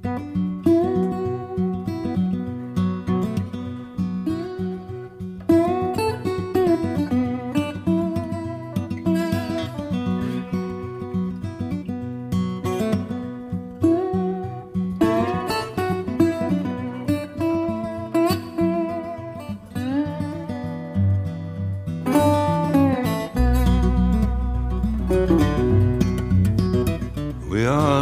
We are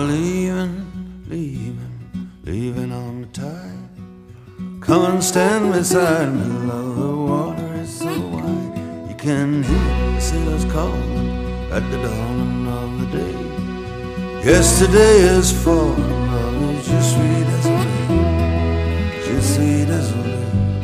leaving on the tide. Come and stand beside me, love, the water is so wide. You can hear the sailors calling at the dawn of the day. Yesterday is falling, love, is je suis désolé, je suis désolé.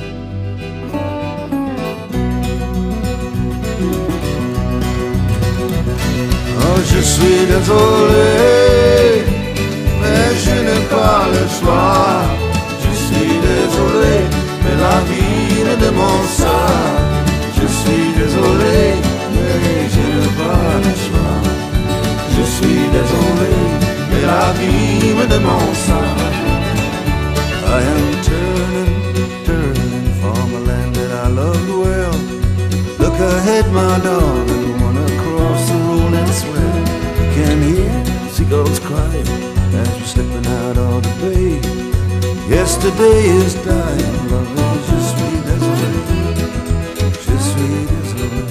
Oh, je suis désolé, mais je n'ai pas le choix. Je suis désolé, mais la vie me demande ça. Je suis désolé, mais je n'ai pas le choix. Je suis désolé, mais la vie me demande ça. I am turning from a land that I loved well. Look ahead, my darling, wanna cross the rolling swell. You can hear seagulls crying as we're slipping out of the bay. Yesterday is dying, love, je suis désolé, je suis désolé.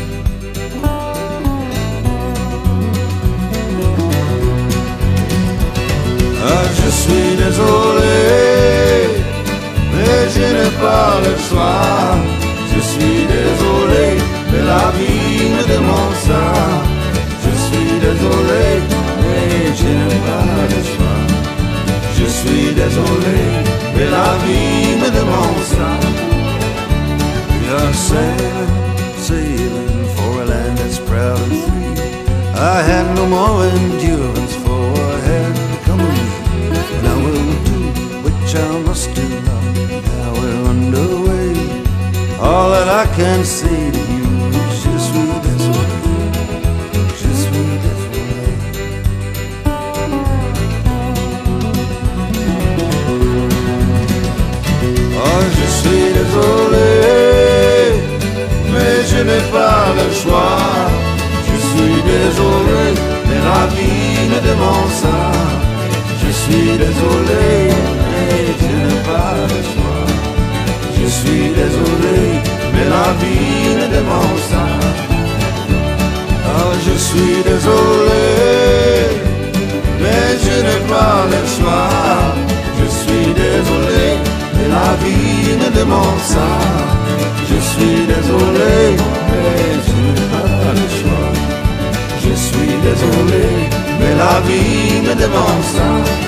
Ah, je suis désolé, mais je n'ai pas le choix. Je suis désolé, mais la vie me demande ça. Je suis désolé, mais je n'ai pas le choix. Je suis désolé, mais la vie me demande ça. We are sailing for a land that's proud and free. I had no more endurance, for I had become a me. And I will do which I must do now. Now we're underway. All that I can say to you is je suis désolé, je suis désolé. Oh, je suis désolé, mais je n'ai pas le choix. Je suis désolé, mais la vie me demande ça. Je suis désolé, mais je n'ai pas le choix. Je suis désolé, mais la vie me demande ça. Oh, je suis désolé, mais je n'ai pas le choix. Je suis désolé, mais la vie me demande ça. Je suis désolé, mais je n'ai pas le choix. Je suis désolé, mais la vie me demande ça.